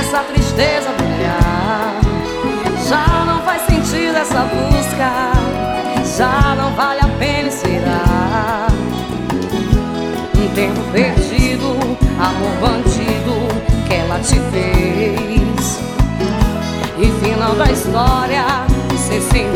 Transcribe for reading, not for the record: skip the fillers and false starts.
essa tristeza brilhar. Já não faz sentido essa busca, já não vale a pena esperar. Um tempo perdido, amor bandido que ela te fez. E final da história, você se